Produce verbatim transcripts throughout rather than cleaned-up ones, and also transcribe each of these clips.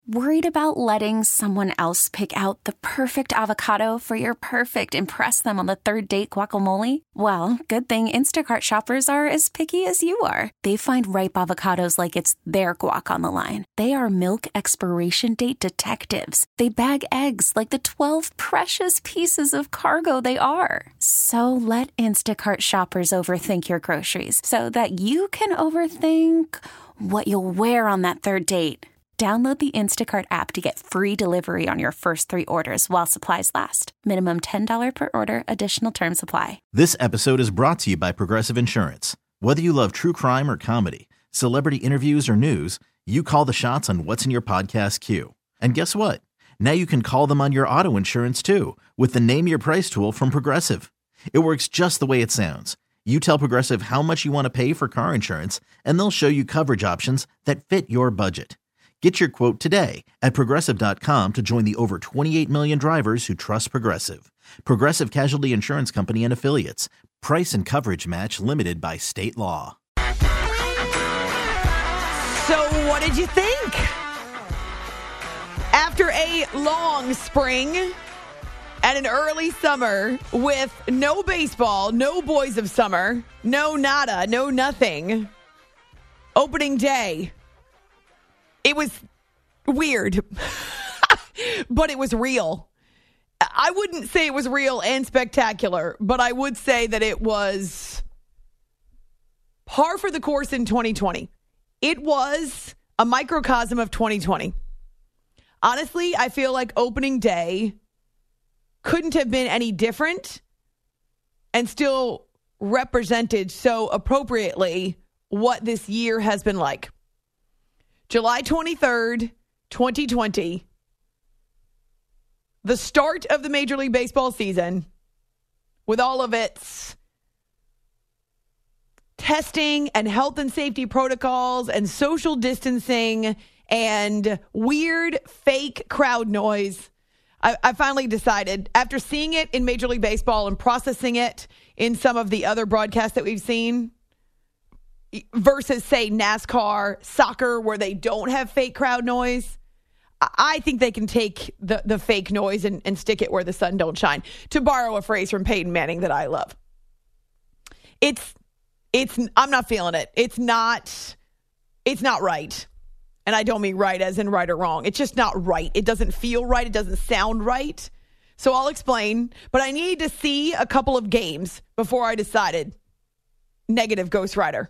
Worried about letting someone else pick out the perfect avocado for your perfect impress them on the third date guacamole? Well, good thing Instacart shoppers are as picky as you are. They find ripe avocados like it's their guac on the line. They are milk expiration date detectives. They bag eggs like the twelve precious pieces of cargo they are. So let Instacart shoppers overthink your groceries so that you can overthink what you'll wear on that third date. Download the Instacart app to get free delivery on your first three orders while supplies last. Minimum ten dollars per order. Additional terms apply. This episode is brought to you by Progressive Insurance. Whether you love true crime or comedy, celebrity interviews or news, you call the shots on what's in your podcast queue. And guess what? Now you can call them on your auto insurance too with the Name Your Price tool from Progressive. It works just the way it sounds. You tell Progressive how much you want to pay for car insurance, and they'll show you coverage options that fit your budget. Get your quote today at Progressive dot com to join the over twenty-eight million drivers who trust Progressive. Progressive Casualty Insurance Company and Affiliates. Price and coverage match limited by state law. So what did you think? After a long spring and an early summer with no baseball, no Boys of Summer, no nada, no nothing, opening day, it was weird, but it was real. I wouldn't say it was real and spectacular, but I would say that it was par for the course in twenty twenty. It was a microcosm of twenty twenty. Honestly, I feel like opening day couldn't have been any different and still represented so appropriately what this year has been like. July twenty-third, twenty twenty, the start of the Major League Baseball season with all of its testing and health and safety protocols and social distancing and weird fake crowd noise. I, I finally decided, after seeing it in Major League Baseball and processing it in some of the other broadcasts that we've seen, versus, say, NASCAR, soccer, where they don't have fake crowd noise, I think they can take the, the fake noise and, and stick it where the sun don't shine, to borrow a phrase from Peyton Manning that I love. It's, it's, I'm not feeling it. It's not, it's not right. And I don't mean right as in right or wrong. It's just not right. It doesn't feel right. It doesn't sound right. So I'll explain. But I need to see a couple of games before I decided negative Ghost Rider.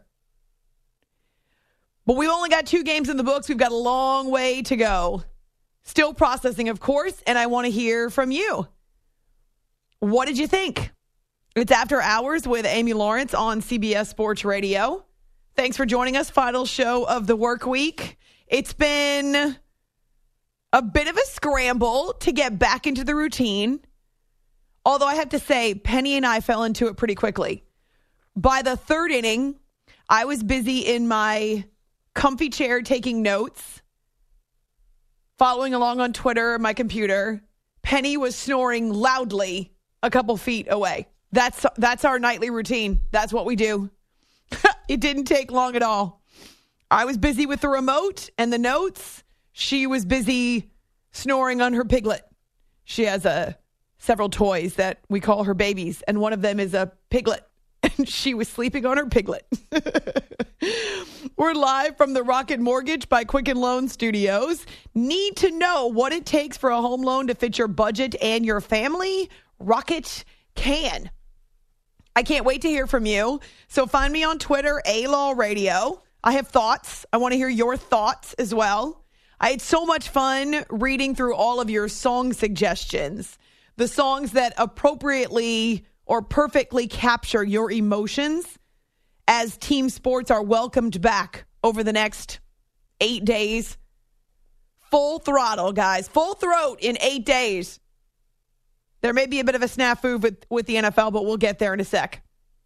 But we've only got two games in the books. We've got a long way to go. Still processing, of course, and I want to hear from you. What did you think? It's After Hours with Amy Lawrence on C B S Sports Radio. Thanks for joining us. Final show of the work week. It's been a bit of a scramble to get back into the routine. Although I have to say, Penny and I fell into it pretty quickly. By the third inning, I was busy in my comfy chair taking notes, following along on Twitter, my computer. Penny was snoring loudly a couple feet away. That's that's our nightly routine. That's what we do. It didn't take long at all. I was busy with the remote and the notes. She was busy snoring on her piglet. She has a several toys that we call her babies, and one of them is a piglet. And she was sleeping on her piglet. We're live from the Rocket Mortgage by Quicken Loan Studios. Need to know what it takes for a home loan to fit your budget and your family? Rocket can. I can't wait to hear from you. So find me on Twitter, A-Law Radio. I have thoughts. I want to hear your thoughts as well. I had so much fun reading through all of your song suggestions. The songs that appropriately or perfectly capture your emotions as team sports are welcomed back over the next eight days. Full throttle, guys. Full throat in eight days. There may be a bit of a snafu with, with the N F L, but we'll get there in a sec.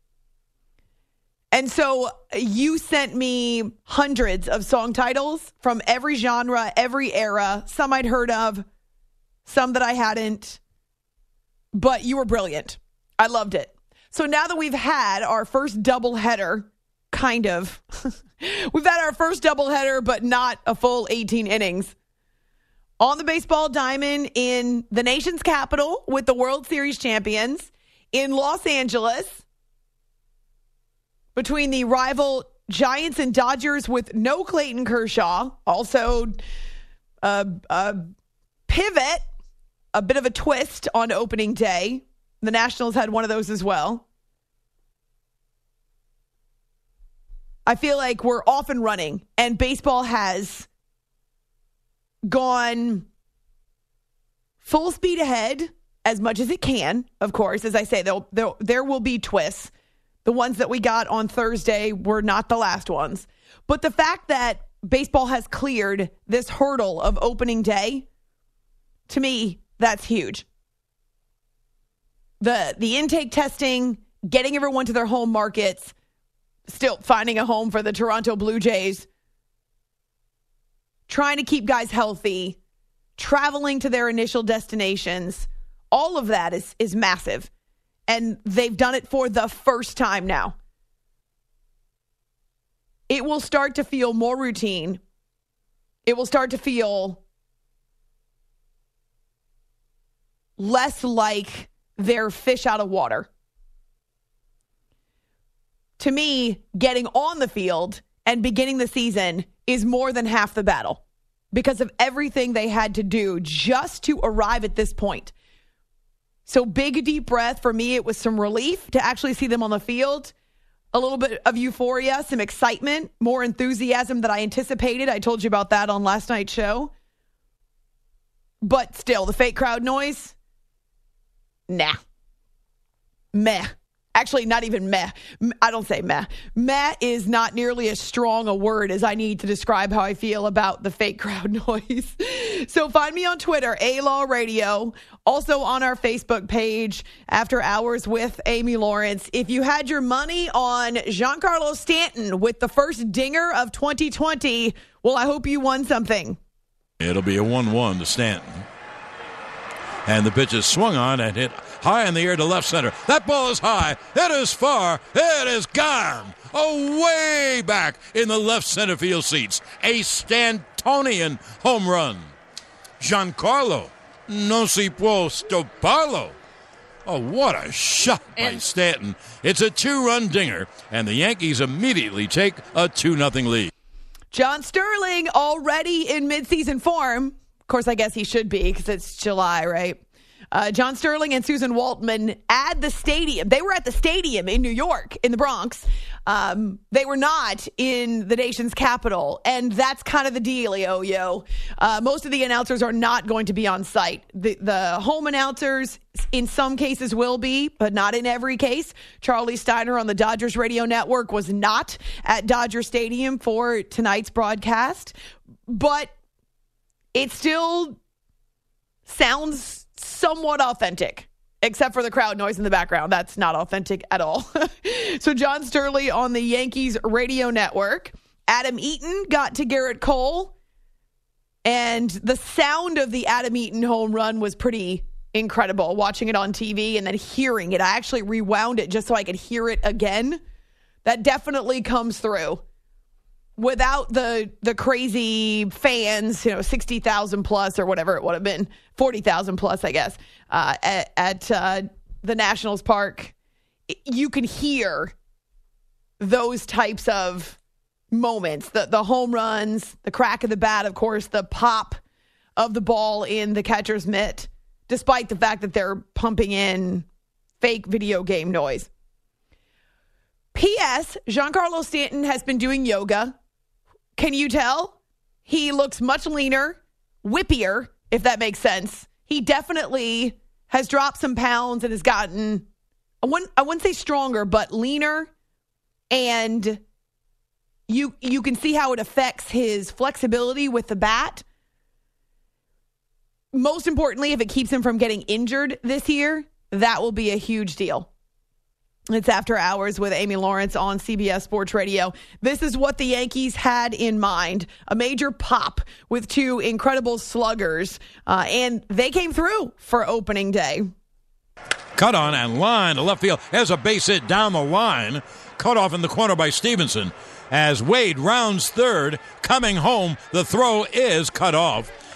And so you sent me hundreds of song titles from every genre, every era, some I'd heard of, some that I hadn't, but you were brilliant. I loved it. So now that we've had our first doubleheader, kind of, we've had our first doubleheader, but not a full eighteen innings. on the baseball diamond in the nation's capital with the World Series champions in Los Angeles between the rival Giants and Dodgers with no Clayton Kershaw. Also a, a pivot, a bit of a twist on opening day. The Nationals had one of those as well. I feel like we're off and running, and baseball has gone full speed ahead as much as it can. Of course, as I say, there there will be twists. The ones that we got on Thursday were not the last ones. But the fact that baseball has cleared this hurdle of opening day, to me, that's huge. The the intake testing, getting everyone to their home markets, still finding a home for the Toronto Blue Jays, trying to keep guys healthy, traveling to their initial destinations, all of that is is massive. And they've done it for the first time now. It will start to feel more routine. It will start to feel less like they're fish out of water. To me, getting on the field and beginning the season is more than half the battle because of everything they had to do just to arrive at this point. So big, deep breath. For me, it was some relief to actually see them on the field. A little bit of euphoria, some excitement, more enthusiasm than I anticipated. I told you about that on last night's show. But still, the fake crowd noise, nah. Meh. Actually, not even meh. I don't say meh. Meh is not nearly as strong a word as I need to describe how I feel about the fake crowd noise. So find me on Twitter, A-Law Radio. Also on our Facebook page, After Hours with Amy Lawrence. If you had your money on Giancarlo Stanton with the first dinger of twenty twenty, well, I hope you won something. It'll be a one one to Stanton. And the pitch is swung on and hit high in the air to left center. That ball is high. It is far. It is gone. Away back in the left center field seats. A Stantonian home run. Giancarlo no si può stopparlo. Oh, what a shot by and- Stanton. It's a two-run dinger, and the Yankees immediately take a two nothing lead. John Sterling already in midseason form. Of course, I guess he should be because it's July, right? Uh, John Sterling and Susan Waltman at the stadium. They were at the stadium in New York, in the Bronx. Um, they were not in the nation's capital. And that's kind of the dealio, yo. Uh, most of the announcers are not going to be on site. The, the home announcers, in some cases, will be, but not in every case. Charlie Steiner on the Dodgers radio network was not at Dodger Stadium for tonight's broadcast. But it still sounds somewhat authentic, except for the crowd noise in the background. That's not authentic at all. So John Sterling on the Yankees radio network. Adam Eaton got to Garrett Cole, and the sound of the Adam Eaton home run was pretty incredible, watching it on T V and then hearing it. I actually rewound it just so I could hear it again. That definitely comes through. Without the the crazy fans, you know, sixty thousand plus or whatever it would have been, forty thousand plus, I guess, uh, at, at uh, the Nationals Park, you can hear those types of moments, the, the home runs, the crack of the bat, of course, the pop of the ball in the catcher's mitt, despite the fact that they're pumping in fake video game noise. P S. Giancarlo Stanton has been doing yoga. Can you tell? He looks much leaner, whippier, if that makes sense. He definitely has dropped some pounds and has gotten, I wouldn't, I wouldn't say stronger, but leaner. And you you can see how it affects his flexibility with the bat. Most importantly, if it keeps him from getting injured this year, that will be a huge deal. It's After Hours with Amy Lawrence on C B S Sports Radio. This is what the Yankees had in mind. A major pop with two incredible sluggers. Uh, and they came through for opening day. Cut on and line to left field. As a base hit down the line. Cut off in the corner by Stevenson. As Wade rounds third. Coming home. The throw is cut off.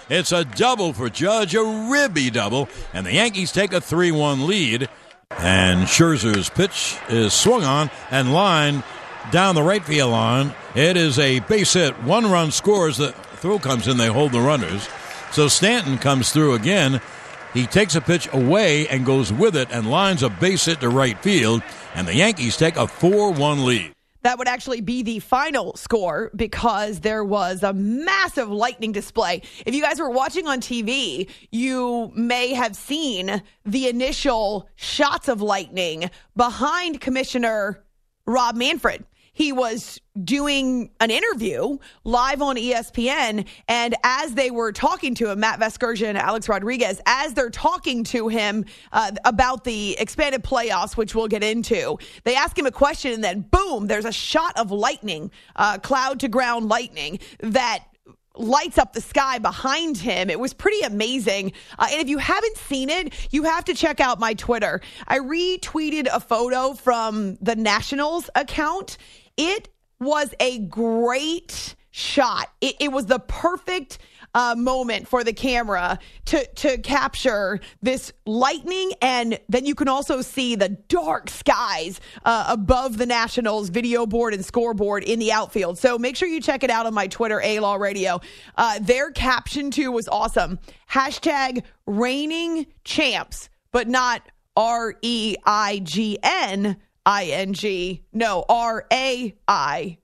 It's a double for Judge, a ribby double, and the Yankees take a three one lead. And Scherzer's pitch is swung on and lined down the right field line. It is a base hit. One run scores. The throw comes in. They hold the runners. So Stanton comes through again. He takes a pitch away and goes with it and lines a base hit to right field. And the Yankees take a four one lead. That would actually be the final score because there was a massive lightning display. If you guys were watching on T V, you may have seen the initial shots of lightning behind Commissioner Rob Manfred. He was doing an interview live on E S P N, and as they were talking to him, Matt Vasgersian and Alex Rodriguez, as they're talking to him uh, about the expanded playoffs, which we'll get into, they ask him a question, and then boom, there's a shot of lightning, uh, cloud to ground lightning that lights up the sky behind him. It was pretty amazing. Uh, and if you haven't seen it, you have to check out my Twitter. I retweeted a photo from the Nationals account. It was a great shot. It, it was the perfect uh, moment for the camera to, to capture this lightning. And then you can also see the dark skies uh, above the Nationals video board and scoreboard in the outfield. So make sure you check it out on my Twitter, A-Law Radio. Uh, their caption, too, was awesome. Hashtag reigning champs, but not R E I G N I N G. No, R A I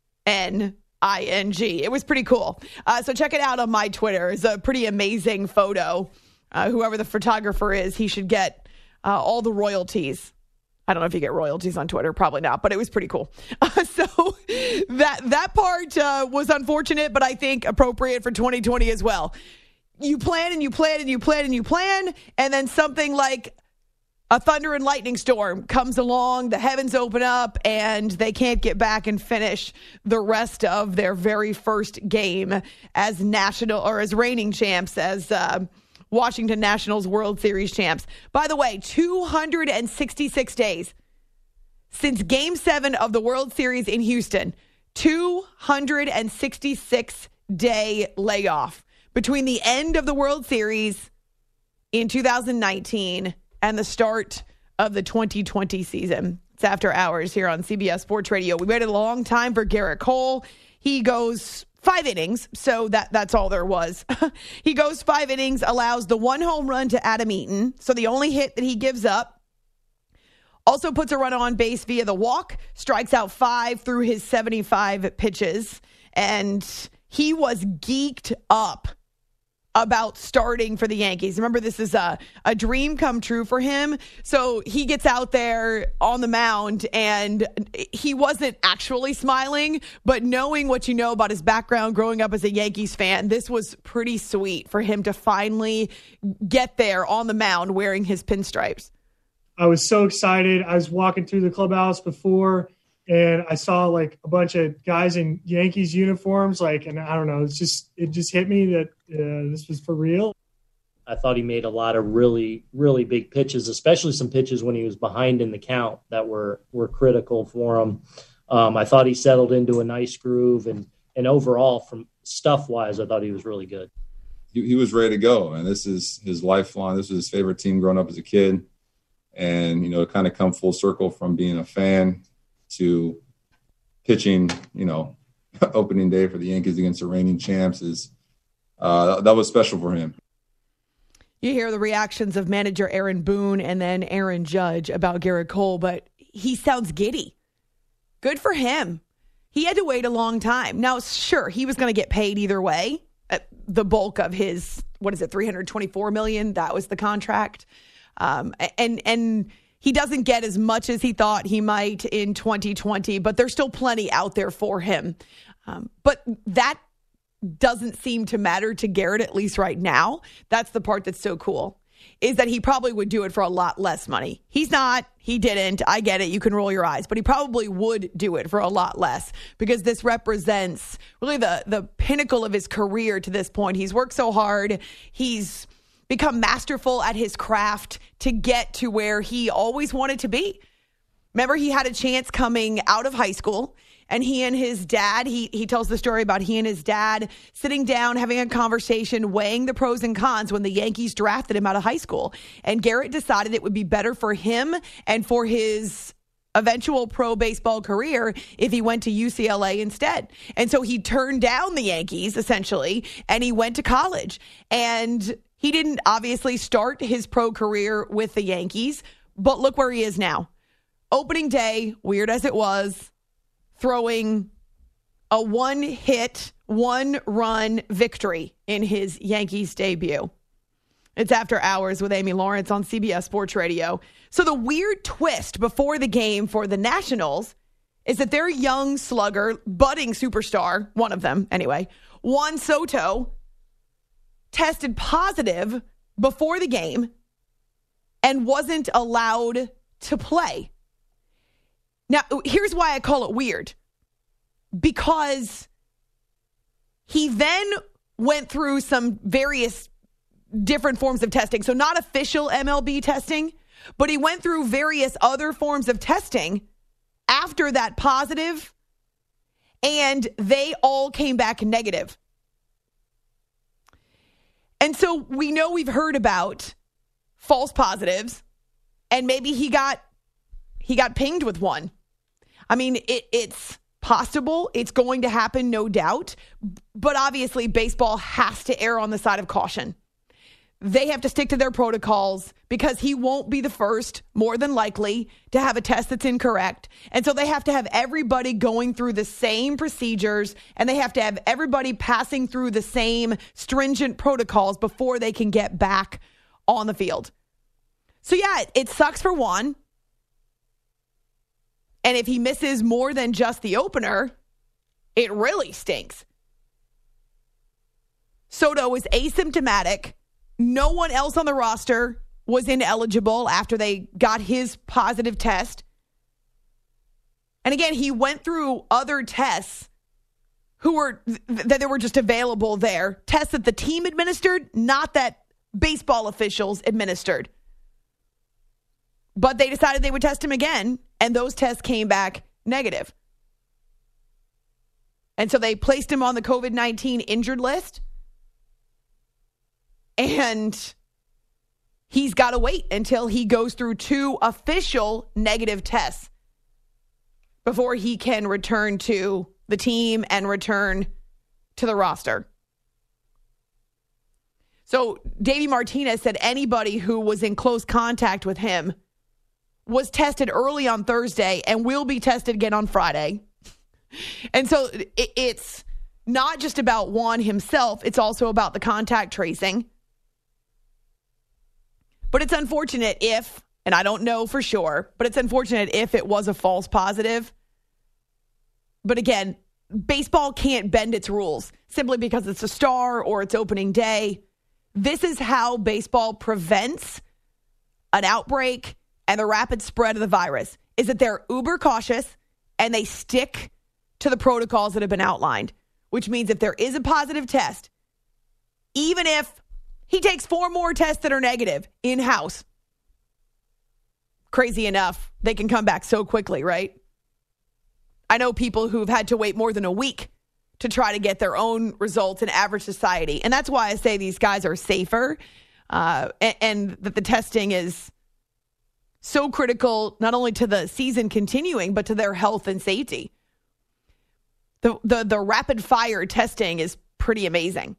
N I N G. It was pretty cool. Uh, so check it out on my Twitter. It's a pretty amazing photo. Uh, whoever the photographer is, he should get uh, all the royalties. I don't know if you get royalties on Twitter. Probably not, but it was pretty cool. Uh, so that, that part uh, was unfortunate, but I think appropriate for twenty twenty as well. You plan and you plan and you plan and you plan, and then something like a thunder and lightning storm comes along, the heavens open up, and they can't get back and finish the rest of their very first game as national or as reigning champs, as uh, Washington Nationals World Series champs. By the way, two hundred sixty-six days since Game seven of the World Series in Houston. two hundred sixty-six day layoff between the end of the World Series in two thousand nineteen and the start of the twenty twenty season. It's After Hours here on C B S Sports Radio. We waited a long time for Gerrit Cole. He goes five innings, so that, that's all there was. He goes five innings, allows the one home run to Adam Eaton, so the only hit that he gives up. Also puts a runner on base via the walk, strikes out five through his seventy-five pitches, and he was geeked up about starting for the Yankees. Remember, this is a, a dream come true for him. So he gets out there on the mound, and he wasn't actually smiling, but knowing what you know about his background growing up as a Yankees fan, this was pretty sweet for him to finally get there on the mound wearing his pinstripes. I was so excited. I was walking through the clubhouse before, and I saw like a bunch of guys in Yankees uniforms, like, and I don't know, it's just, it just hit me that uh, this was for real. I thought he made a lot of really, really big pitches, especially some pitches when he was behind in the count that were, were critical for him. Um, I thought he settled into a nice groove, and, and overall from stuff wise, I thought he was really good. He, he was ready to go. And this is his lifelong, this was his favorite team growing up as a kid. And, you know, kind of come full circle from being a fan to pitching, you know, opening day for the Yankees against the reigning champs is uh, that was special for him. You hear the reactions of manager Aaron Boone and then Aaron Judge about Gerrit Cole, but he sounds giddy. Good for him. He had to wait a long time. Now, sure, he was going to get paid either way. Uh, the bulk of his, what is it, three hundred twenty-four million dollars, that was the contract. Um, and, and, He doesn't get as much as he thought he might in twenty twenty, but there's still plenty out there for him. Um, but that doesn't seem to matter to Gerrit, at least right now. That's the part that's so cool, is that he probably would do it for a lot less money. He's not. He didn't. I get it. You can roll your eyes. But he probably would do it for a lot less, because this represents really the, the pinnacle of his career to this point. He's worked so hard. He's become masterful at his craft to get to where he always wanted to be. Remember, he had a chance coming out of high school, And he and his dad, he he tells the story about he and his dad sitting down, having a conversation, weighing the pros and cons when the Yankees drafted him out of high school. And Garrett decided it would be better for him and for his eventual pro baseball career if he went to U C L A instead. And so he turned down the Yankees, essentially, and he went to college. And he didn't obviously start his pro career with the Yankees, but look where he is now. Opening day, weird as it was, throwing a one-hit, one-run victory in his Yankees debut. It's After Hours with Amy Lawrence on C B S Sports Radio. So the weird twist before the game for the Nationals is that their young slugger, budding superstar, one of them anyway, Juan Soto, tested positive before the game and wasn't allowed to play. Now, here's why I call it weird. Because he then went through some various different forms of testing. So not official M L B testing, but he went through various other forms of testing after that positive, and they all came back negative. And so we know we've heard about false positives, and maybe he got he got pinged with one. I mean, it, it's possible. It's going to happen, no doubt. But obviously, baseball has to err on the side of caution. They have to stick to their protocols because he won't be the first, more than likely, to have a test that's incorrect. And so they have to have everybody going through the same procedures, and they have to have everybody passing through the same stringent protocols before they can get back on the field. So yeah, it sucks for Juan. And if he misses more than just the opener, it really stinks. Soto is asymptomatic. No one else on the roster was ineligible after they got his positive test. And again, he went through other tests who were th- that they were just available there. Tests that the team administered, not that baseball officials administered. But they decided they would test him again, and those tests came back negative. And so they placed him on the COVID nineteen injured list. And he's got to wait until he goes through two official negative tests before he can return to the team and return to the roster. So Davey Martinez said anybody who was in close contact with him was tested early on Thursday and will be tested again on Friday. And so it, it's not just about Juan himself. It's also about the contact tracing. But it's unfortunate if, and I don't know for sure, but it's unfortunate if it was a false positive. But again, baseball can't bend its rules simply because it's a star or it's opening day. This is how baseball prevents an outbreak and the rapid spread of the virus, is that they're uber cautious and they stick to the protocols that have been outlined, which means if there is a positive test, even if he takes four more tests that are negative in-house, crazy enough, they can come back so quickly, right? I know people who've had to wait more than a week to try to get their own results in average society. And that's why I say these guys are safer uh, and, and that the testing is so critical, not only to the season continuing, but to their health and safety. The, the, the rapid fire testing is pretty amazing.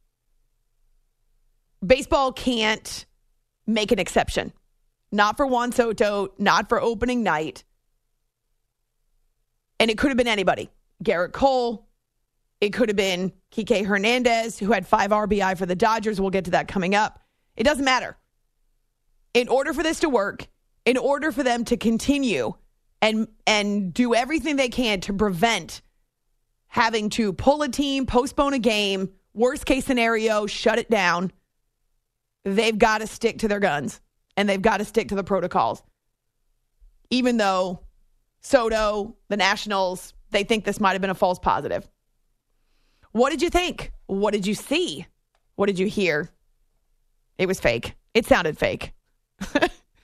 Baseball can't make an exception. Not for Juan Soto, not for opening night. And it could have been anybody. Garrett Cole. It could have been Kike Hernandez, who had five R B I for the Dodgers. We'll get to that coming up. It doesn't matter. In order for this to work, in order for them to continue and and do everything they can to prevent having to pull a team, postpone a game, worst case scenario, shut it down, they've got to stick to their guns and they've got to stick to the protocols. Even though Soto, the Nationals, they think this might have been a false positive. What did you think? What did you see? What did you hear? It was fake. It sounded fake.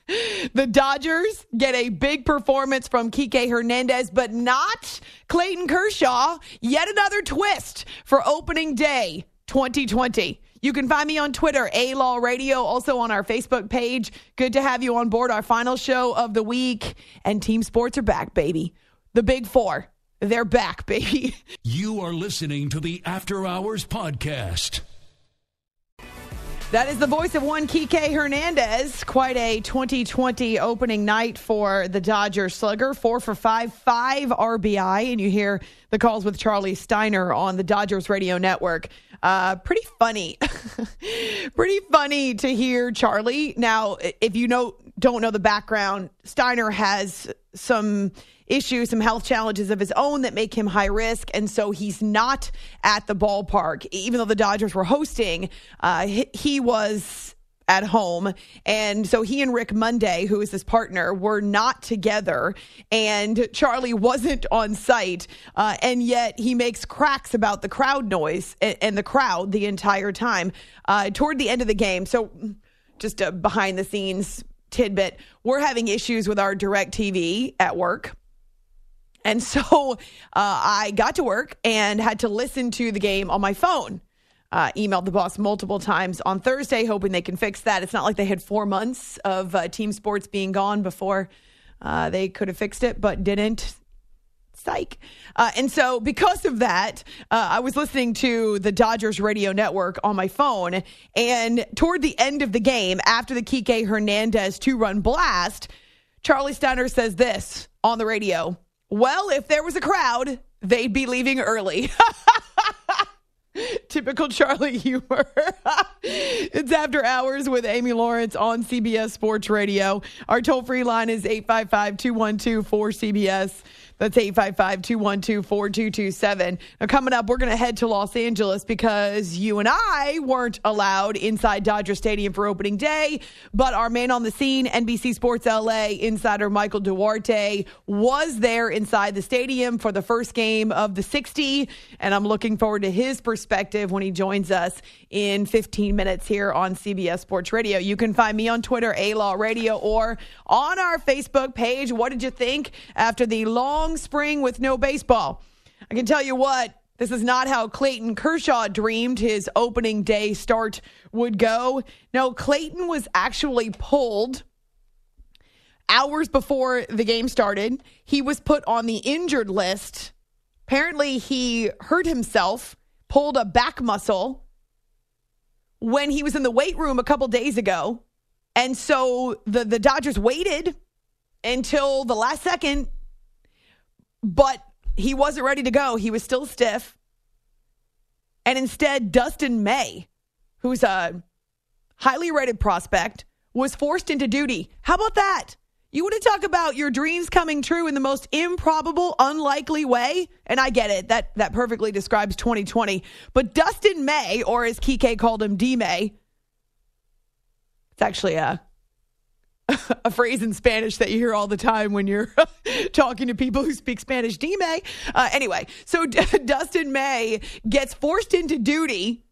The Dodgers get a big performance from Kike Hernandez, but not Clayton Kershaw. Yet another twist for opening day twenty twenty. You can find me on Twitter, A-Law Radio, also on our Facebook page. Good to have you on board. Our final show of the week. And team sports are back, baby. The Big Four, they're back, baby. You are listening to the After Hours Podcast. That is the voice of one Kike Hernandez. Quite a twenty twenty opening night for the Dodgers slugger. Four for five, five R B I. And you hear the calls with Charlie Steiner on the Dodgers radio network. Uh, pretty funny. Pretty funny to hear Charlie. Now, if you know don't know the background, Steiner has some issues, some health challenges of his own that make him high risk. And so he's not at the ballpark. Even though the Dodgers were hosting, uh, he, he was at home. And so he and Rick Monday, who is his partner, were not together. And Charlie wasn't on site. Uh, and yet he makes cracks about the crowd noise and, and the crowd the entire time. Uh, toward the end of the game, so just a behind the scenes tidbit, we're having issues with our DirecTV at work. And so uh, I got to work and had to listen to the game on my phone. Uh, emailed the boss multiple times on Thursday, hoping they can fix that. It's not like they had four months of uh, team sports being gone before uh, they could have fixed it, but didn't. Psych. Uh, and so because of that, uh, I was listening to the Dodgers radio network on my phone. And toward the end of the game, after the Kike Hernandez two-run blast, Charlie Steiner says this on the radio. Well, if there was a crowd, they'd be leaving early. Typical Charlie humor. It's After Hours with Amy Lawrence on C B S Sports Radio. Our toll-free line is eight five five, two one two, four C B S. That's eight five five, two one two, four two two seven. Now, coming up, we're going to head to Los Angeles because you and I weren't allowed inside Dodger Stadium for opening day, but our man on the scene, N B C Sports L A insider Michael Duarte, was there inside the stadium for the first game of the sixty, and I'm looking forward to his perspective when he joins us in fifteen minutes here on C B S Sports Radio. You can find me on Twitter, A-Law Radio, or on our Facebook page. What did you think after the long spring with no baseball? I can tell you what, this is not how Clayton Kershaw dreamed his opening day start would go. No, Clayton was actually pulled hours before the game started. He was put on the injured list. Apparently, he hurt himself, pulled a back muscle when he was in the weight room a couple days ago. And so the, the Dodgers waited until the last second, but he wasn't ready to go. He was still stiff. And instead, Dustin May, who's a highly rated prospect, was forced into duty. How about that? You want to talk about your dreams coming true in the most improbable, unlikely way? And I get it. That that perfectly describes twenty twenty. But Dustin May, or as Kike called him, D-May, it's actually a, a phrase in Spanish that you hear all the time when you're talking to people who speak Spanish. D-May. Uh, anyway, so D- Dustin May gets forced into duty.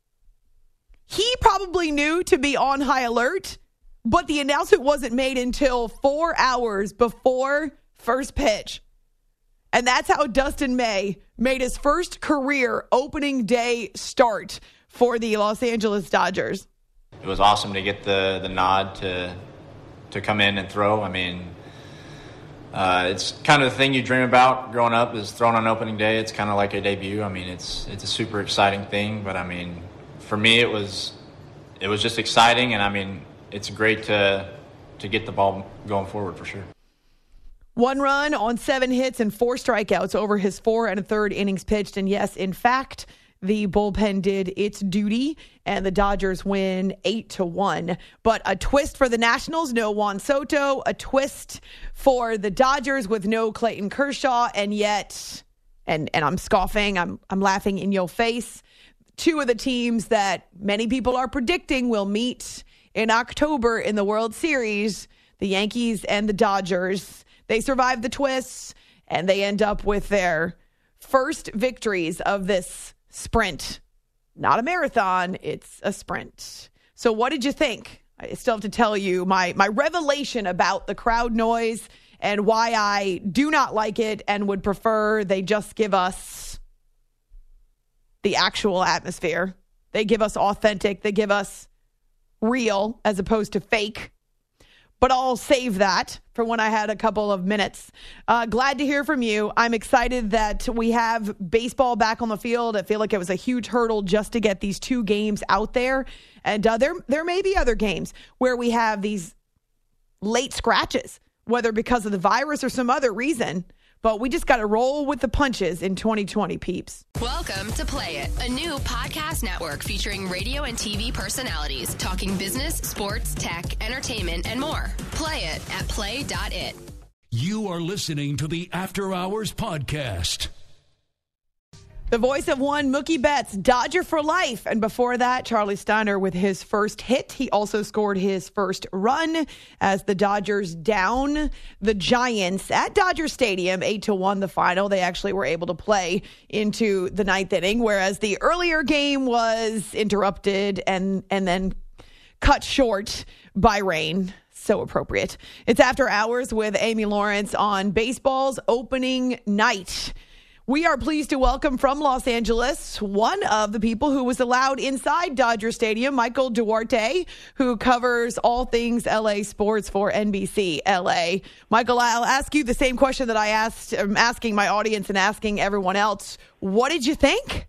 He probably knew to be on high alert, but the announcement wasn't made until four hours before first pitch. And that's how Dustin May made his first career opening day start for the Los Angeles Dodgers. It was awesome to get the, the nod to to come in and throw. I mean, uh, it's kind of the thing you dream about growing up is throwing on opening day. It's kind of like a debut. I mean, it's it's a super exciting thing. But, I mean, for me, it was it was just exciting. And, I mean, it's great to to get the ball going forward for sure. One run on seven hits and four strikeouts over his four and a third innings pitched. And yes, in fact, the bullpen did its duty and the Dodgers win eight to one. But a twist for the Nationals, no Juan Soto. A twist for the Dodgers with no Clayton Kershaw. And yet, and and I'm scoffing, I'm I'm laughing in your face. Two of the teams that many people are predicting will meet in October in the World Series, the Yankees and the Dodgers. They survive the twists, and they end up with their first victories of this sprint. Not a marathon, it's a sprint. So what did you think? I still have to tell you my, my revelation about the crowd noise and why I do not like it and would prefer they just give us the actual atmosphere. They give us authentic. They give us real as opposed to fake. But I'll save that for when I had a couple of minutes. Uh, glad to hear from you. I'm excited that we have baseball back on the field. I feel like it was a huge hurdle just to get these two games out there. And uh, there, there may be other games where we have these late scratches, whether because of the virus or some other reason. But we just got to roll with the punches in twenty twenty, peeps. Welcome to Play It, a new podcast network featuring radio and T V personalities talking business, sports, tech, entertainment, and more. Play it at play dot it. You are listening to the After Hours Podcast. The voice of one, Mookie Betts, Dodger for life. And before that, Charlie Steiner with his first hit. He also scored his first run as the Dodgers down the Giants at Dodger Stadium, eight to one the final. They actually were able to play into the ninth inning, whereas the earlier game was interrupted and, and then cut short by rain. So appropriate. It's After Hours with Amy Lawrence on baseball's opening night. We are pleased to welcome from Los Angeles one of the people who was allowed inside Dodger Stadium, Michael Duarte, who covers all things L A sports for N B C L A. Michael, I'll ask you the same question that I asked, I'm asking my audience and asking everyone else. What did you think?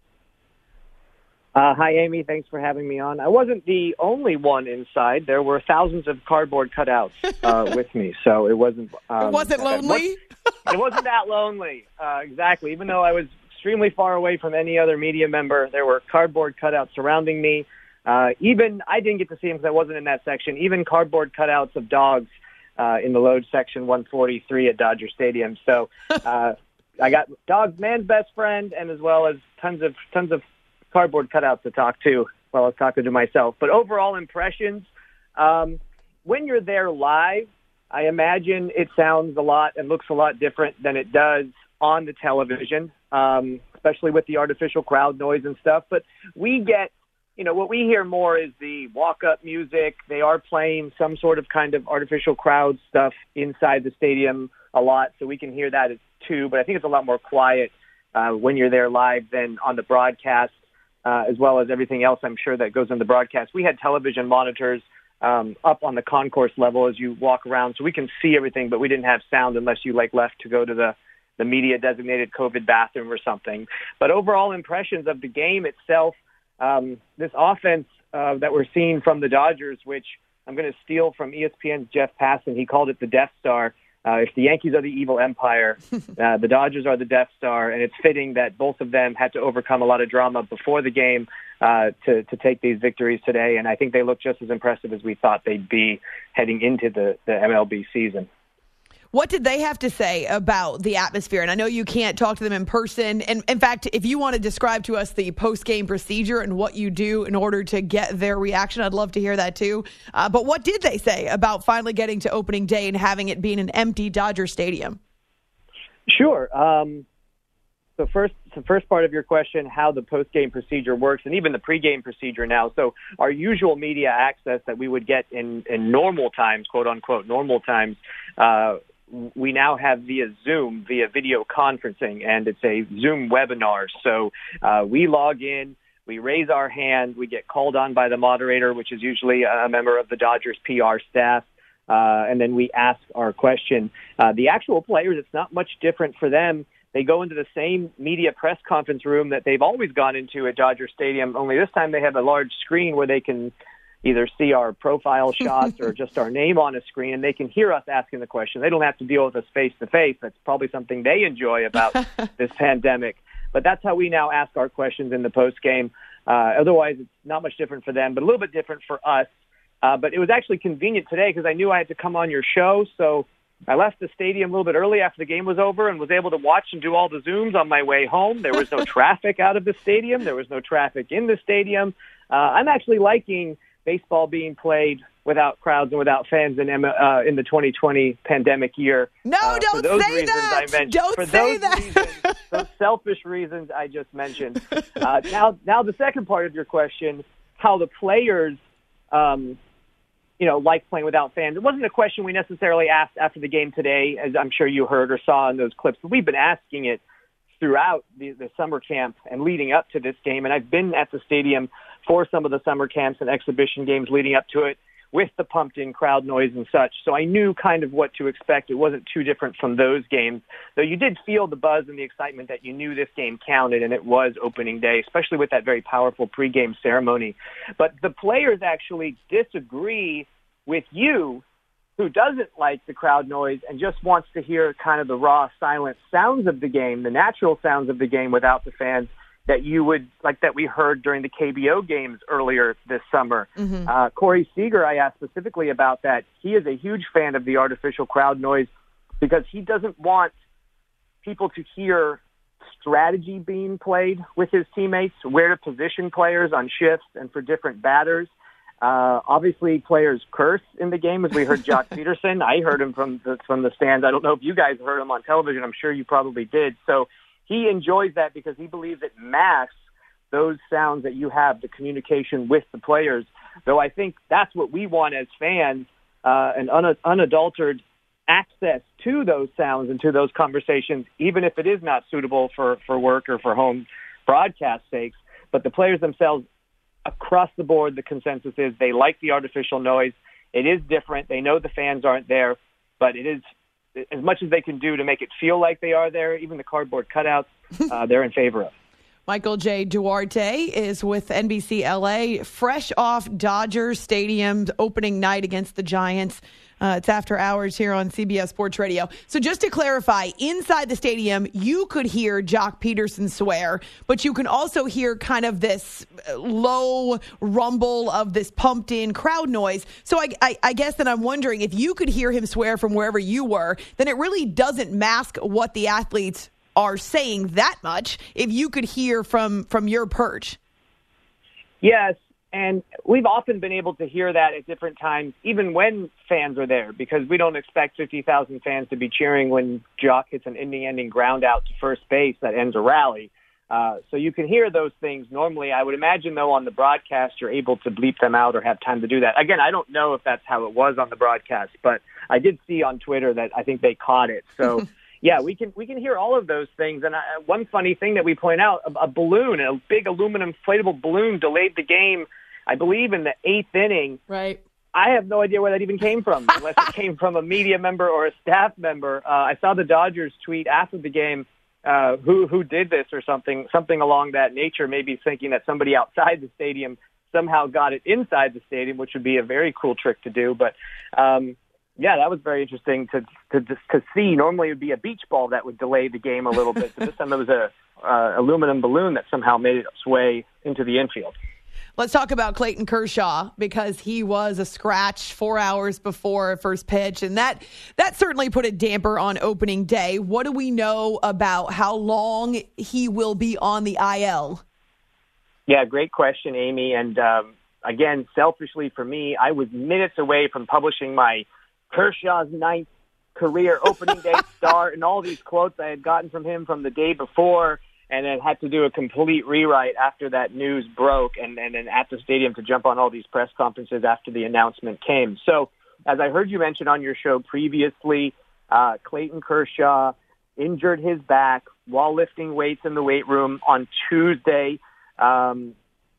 Uh, hi, Amy. Thanks for having me on. I wasn't the only one inside. There were thousands of cardboard cutouts uh, with me, so it wasn't... Um, it wasn't lonely? It wasn't that lonely, uh, exactly. Even though I was extremely far away from any other media member, there were cardboard cutouts surrounding me. Uh, even, I didn't get to see them because I wasn't in that section, even cardboard cutouts of dogs uh, in the load section one forty-three at Dodger Stadium. So uh, I got dog's man's best friend, and as well as tons of tons of cardboard cutouts to talk to while I was talking to myself. But overall impressions, um, when you're there live, I imagine it sounds a lot and looks a lot different than it does on the television, um, especially with the artificial crowd noise and stuff. But we get, you know, what we hear more is the walk-up music. They are playing some sort of kind of artificial crowd stuff inside the stadium a lot, so we can hear that too. But I think it's a lot more quiet uh, when you're there live than on the broadcast. Uh, as well as everything else, I'm sure, that goes in the broadcast. We had television monitors um, up on the concourse level as you walk around, so we can see everything, but we didn't have sound unless you like left to go to the, the media-designated COVID bathroom or something. But overall impressions of the game itself, um, this offense uh, that we're seeing from the Dodgers, which I'm going to steal from E S P N's Jeff Passan. He called it the Death Star. Uh, if the Yankees are the evil empire, uh, the Dodgers are the Death Star, and it's fitting that both of them had to overcome a lot of drama before the game uh, to, to take these victories today, and I think they look just as impressive as we thought they'd be heading into the, the M L B season. What did they have to say about the atmosphere? And I know you can't talk to them in person. And in fact, if you want to describe to us the post-game procedure and what you do in order to get their reaction, I'd love to hear that too. Uh, but what did they say about finally getting to opening day and having it being an empty Dodger Stadium? Sure. Um, so first, the first part of your question, how the post-game procedure works, and even the pre-game procedure now. So our usual media access that we would get in, in normal times, quote-unquote normal times, uh, we now have via Zoom, via video conferencing, and it's a Zoom webinar. So uh, we log in, we raise our hand, we get called on by the moderator, which is usually a member of the Dodgers P R staff, uh, and then we ask our question. Uh, the actual players, it's not much different for them. They go into the same media press conference room that they've always gone into at Dodger Stadium, only this time they have a large screen where they can either see our profile shots or just our name on a screen, and they can hear us asking the question. They don't have to deal with us face-to-face. That's probably something they enjoy about this pandemic. But that's how we now ask our questions in the postgame. Uh, otherwise, it's not much different for them, but a little bit different for us. Uh, but it was actually convenient today because I knew I had to come on your show, so I left the stadium a little bit early after the game was over and was able to watch and do all the Zooms on my way home. There was no traffic out of the stadium. There was no traffic in the stadium. Uh, I'm actually liking baseball being played without crowds and without fans in uh, in the twenty twenty pandemic year. No, uh, don't for those say reasons that. I mentioned, don't for say those that. reasons, those selfish reasons I just mentioned. Uh, now, now the second part of your question: how the players um, you know, like playing without fans. It wasn't a question we necessarily asked after the game today, as I'm sure you heard or saw in those clips, but we've been asking it throughout the, the summer camp and leading up to this game. And I've been at the stadium for some of the summer camps and exhibition games leading up to it with the pumped-in crowd noise and such. So I knew kind of what to expect. It wasn't too different from those games, though you did feel the buzz and the excitement that you knew this game counted, and it was opening day, especially with that very powerful pregame ceremony. But the players actually disagree with you, who doesn't like the crowd noise and just wants to hear kind of the raw, silent sounds of the game, the natural sounds of the game without the fans that you would, like that we heard during the K B O games earlier this summer. Mm-hmm. Uh, Corey Seager, I asked specifically about that. He is a huge fan of the artificial crowd noise because he doesn't want people to hear strategy being played with his teammates, where to position players on shifts and for different batters. Uh, obviously, players curse in the game, as we heard Jock Peterson. I heard him from the, from the stands. I don't know if you guys heard him on television. I'm sure you probably did. So he enjoys that because he believes it masks those sounds that you have, the communication with the players. Though I think that's what we want as fans, uh, an un- unadulterated access to those sounds and to those conversations, even if it is not suitable for, for work or for home broadcast sakes. But the players themselves, across the board, the consensus is they like the artificial noise. It is different. They know the fans aren't there, but it is, as much as they can do to make it feel like they are there, even the cardboard cutouts, uh, they're in favor of. Michael J. Duarte is with N B C L A, fresh off Dodger Stadium's opening night against the Giants. Uh, it's after hours here on C B S Sports Radio. So just to clarify, inside the stadium, you could hear Jock Peterson swear, but you can also hear kind of this low rumble of this pumped-in crowd noise. So I, I, I guess that I'm wondering, if you could hear him swear from wherever you were, then it really doesn't mask what the athletes are saying that much if you could hear from, from your perch. Yes, and we've often been able to hear that at different times, even when fans are there, because we don't expect fifty thousand fans to be cheering when Jock hits an inning-ending ground out to first base that ends a rally. Uh, so you can hear those things normally. I would imagine, though, on the broadcast, you're able to bleep them out or have time to do that. Again, I don't know if that's how it was on the broadcast, but I did see on Twitter that I think they caught it. So yeah, we can we can hear all of those things. And I, one funny thing that we point out, a, a balloon, a big aluminum inflatable balloon delayed the game, I believe, in the eighth inning. Right. I have no idea where that even came from, unless it came from a media member or a staff member. Uh, I saw the Dodgers tweet after the game, uh, who who did this or something, something along that nature, maybe thinking that somebody outside the stadium somehow got it inside the stadium, which would be a very cool trick to do. But um, yeah, that was very interesting to to to see. Normally it would be a beach ball that would delay the game a little bit, but this time it was a uh, aluminum balloon that somehow made its way into the infield. Let's talk about Clayton Kershaw, because he was a scratch four hours before first pitch, and that that certainly put a damper on opening day. What do we know about how long he will be on the I L? Yeah, great question, Amy. And um, again, selfishly for me, I was minutes away from publishing my Kershaw's ninth career opening day start and all these quotes I had gotten from him from the day before, and then had to do a complete rewrite after that news broke, and, and then at the stadium to jump on all these press conferences after the announcement came. So, as I heard you mention on your show previously, uh, Clayton Kershaw injured his back while lifting weights in the weight room on Tuesday. Um,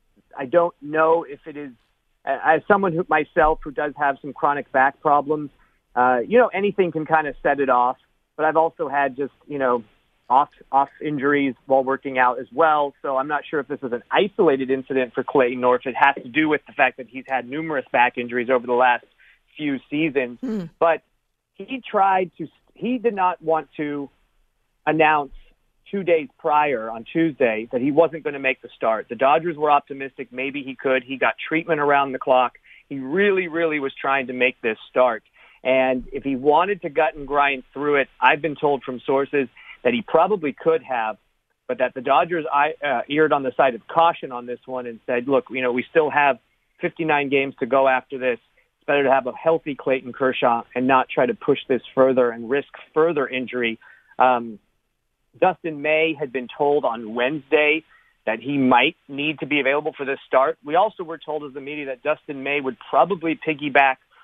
I don't know if it is, as someone who, myself who does have some chronic back problems, uh, you know, anything can kind of set it off. But I've also had just, you know, off off injuries while working out as well. So I'm not sure if this is an isolated incident for Clayton or if it has to do with the fact that he's had numerous back injuries over the last few seasons. Mm. But he tried to, he did not want to announce two days prior on Tuesday that he wasn't going to make the start. The Dodgers were optimistic maybe he could. He got treatment around the clock. He really, really was trying to make this start. And if he wanted to gut and grind through it, I've been told from sources that he probably could have, but that the Dodgers uh, eared on the side of caution on this one and said, look, you know, we still have fifty-nine games to go after this. It's better to have a healthy Clayton Kershaw and not try to push this further and risk further injury. Um, Dustin May had been told on Wednesday that he might need to be available for this start. We also were told as the media that Dustin May would probably piggyback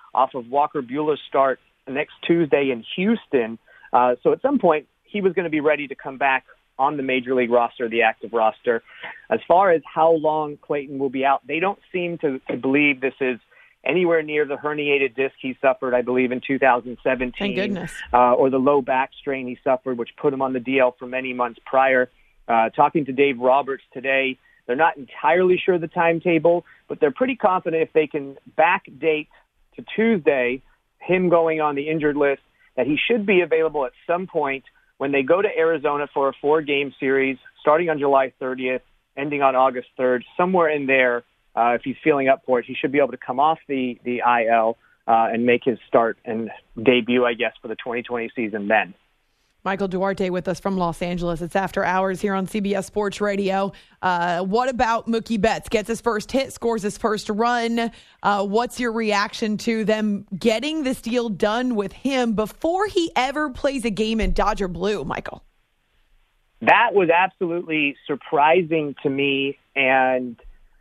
off of Walker Buehler's start next Tuesday in Houston. Uh, so at some point, he was going to be ready to come back on the Major League roster, the active roster. As far as how long Clayton will be out, they don't seem to, to believe this is anywhere near the herniated disc he suffered, I believe, in two thousand seventeen. Thank goodness. Uh, or the low back strain he suffered, which put him on the D L for many months prior. Uh, talking to Dave Roberts today, they're not entirely sure the timetable, but they're pretty confident if they can backdate to Tuesday, him going on the injured list, that he should be available at some point when they go to Arizona for a four-game series, starting on July thirtieth, ending on August third, somewhere in there. Uh, if he's feeling up for it, he should be able to come off the, the I L uh, and make his start and debut, I guess, for the twenty twenty season then. Michael Duarte with us from Los Angeles. It's After Hours here on C B S Sports Radio. Uh, what about Mookie Betts? Gets his first hit, scores his first run. Uh, what's your reaction to them getting this deal done with him before he ever plays a game in Dodger blue, Michael? That was absolutely surprising to me, and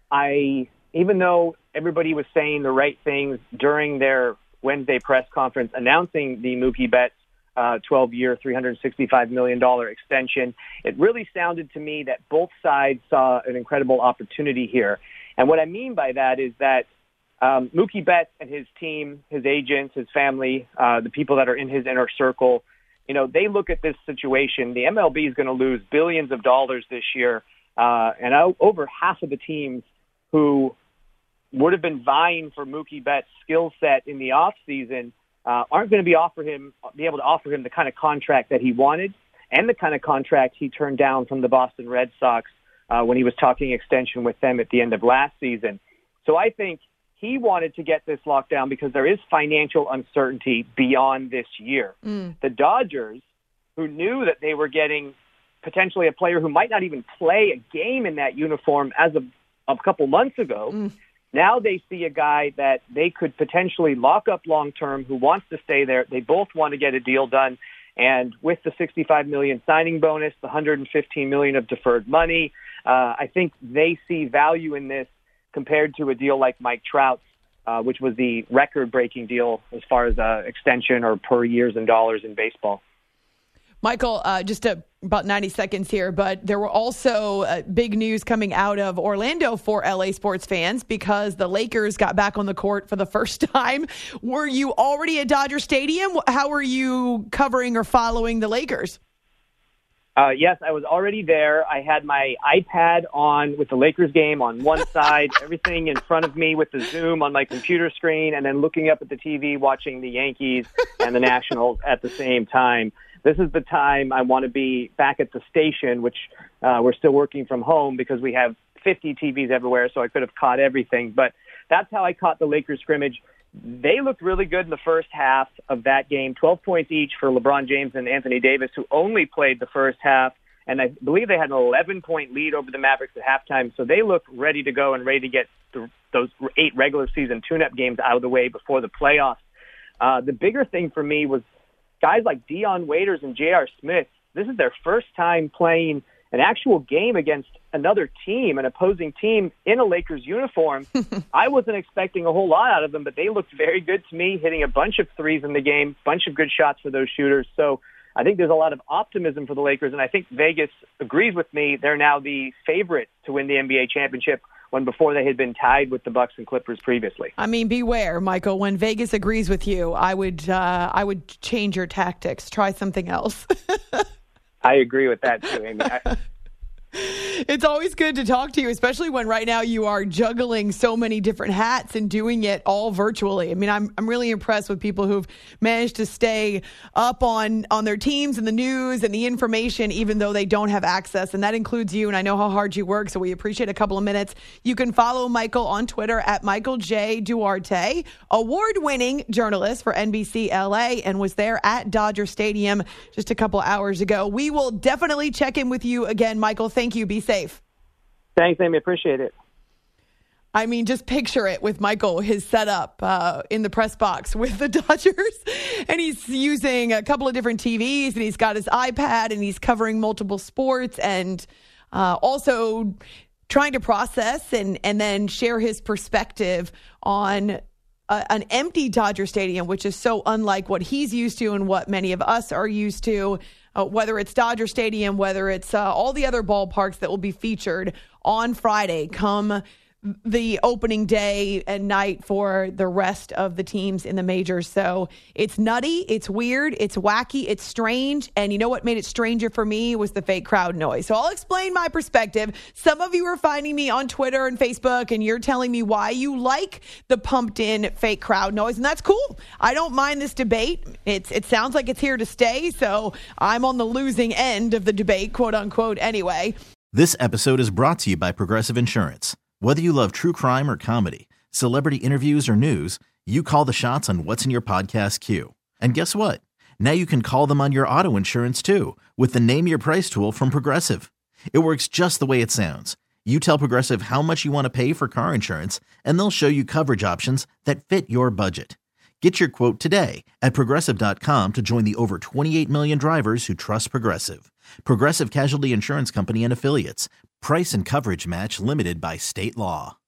I, even though everybody was saying the right things during their Wednesday press conference announcing the Mookie Betts uh, twelve-year, three hundred sixty-five million dollars extension, it really sounded to me that both sides saw an incredible opportunity here. And what I mean by that is that um, Mookie Betts and his team, his agents, his family, uh, the people that are in his inner circle, you know, they look at this situation. The M L B is going to lose billions of dollars this year, uh, and over half of the teams who would have been vying for Mookie Betts' skill set in the offseason uh, aren't going to be offer him be able to offer him the kind of contract that he wanted and the kind of contract he turned down from the Boston Red Sox uh, when he was talking extension with them at the end of last season. So I think he wanted to get this locked down because there is financial uncertainty beyond this year. Mm. The Dodgers, who knew that they were getting potentially a player who might not even play a game in that uniform as of a couple months ago, mm. now they see a guy that they could potentially lock up long-term who wants to stay there. They both want to get a deal done. And with the sixty-five million dollars signing bonus, the one hundred fifteen million dollars of deferred money, uh, I think they see value in this compared to a deal like Mike Trout's, uh, which was the record-breaking deal as far as uh, extension or per years in dollars in baseball. Michael, uh, just a, about ninety seconds here, but there were also uh, big news coming out of Orlando for L A sports fans because the Lakers got back on the court for the first time. Were you already at Dodger Stadium? How were you covering or following the Lakers? Uh, yes, I was already there. I had my iPad on with the Lakers game on one side, everything in front of me with the Zoom on my computer screen, and then looking up at the T V watching the Yankees and the Nationals at the same time. This is the time I want to be back at the station, which uh, we're still working from home because we have fifty T Vs everywhere, so I could have caught everything. But that's how I caught the Lakers scrimmage. They looked really good in the first half of that game, twelve points each for LeBron James and Anthony Davis, who only played the first half. And I believe they had an eleven-point lead over the Mavericks at halftime. So they look ready to go and ready to get the, those eight regular season tune-up games out of the way before the playoffs. Uh, the bigger thing for me was guys like Dion Waiters and J R. Smith. This is their first time playing an actual game against another team, an opposing team in a Lakers uniform. I wasn't expecting a whole lot out of them, but they looked very good to me, hitting a bunch of threes in the game, bunch of good shots for those shooters. So I think there's a lot of optimism for the Lakers, and I think Vegas agrees with me. They're now the favorite to win the N B A championship when before they had been tied with the Bucks and Clippers previously. I mean, beware, Michael. When Vegas agrees with you, I would uh, I would change your tactics. Try something else. I agree with that too, Amy. I- It's always good to talk to you, especially when right now you are juggling so many different hats and doing it all virtually. I mean, I'm I'm really impressed with people who've managed to stay up on, on their teams and the news and the information, even though they don't have access. And that includes you. And I know how hard you work, so we appreciate a couple of minutes. You can follow Michael on Twitter at Michael J. Duarte, award-winning journalist for N B C L A, and was there at Dodger Stadium just a couple hours ago. We will definitely check in with you again, Michael. Thank you. Be safe. Thanks, Amy. Appreciate it. I mean, just picture it with Michael, his setup uh, in the press box with the Dodgers. And he's using a couple of different T Vs, and he's got his iPad, and he's covering multiple sports, and uh, also trying to process and, and then share his perspective on uh, an empty Dodger Stadium, which is so unlike what he's used to and what many of us are used to, uh, whether it's Dodger Stadium, whether it's uh, all the other ballparks that will be featured on Friday come the opening day and night for the rest of the teams in the majors. So it's nutty, it's weird, it's wacky, it's strange. And you know what made it stranger for me was the fake crowd noise. So I'll explain my perspective. Some of you are finding me on Twitter and Facebook, and you're telling me why you like the pumped in fake crowd noise. And that's cool. I don't mind this debate. It's, it sounds like it's here to stay. So I'm on the losing end of the debate, quote unquote, anyway. This episode is brought to you by Progressive Insurance. Whether you love true crime or comedy, celebrity interviews or news, you call the shots on what's in your podcast queue. And guess what? Now you can call them on your auto insurance too with the Name Your Price tool from Progressive. It works just the way it sounds. You tell Progressive how much you want to pay for car insurance, and they'll show you coverage options that fit your budget. Get your quote today at Progressive dot com to join the over twenty-eight million drivers who trust Progressive. Progressive Casualty Insurance Company and Affiliates. Price and coverage match limited by state law.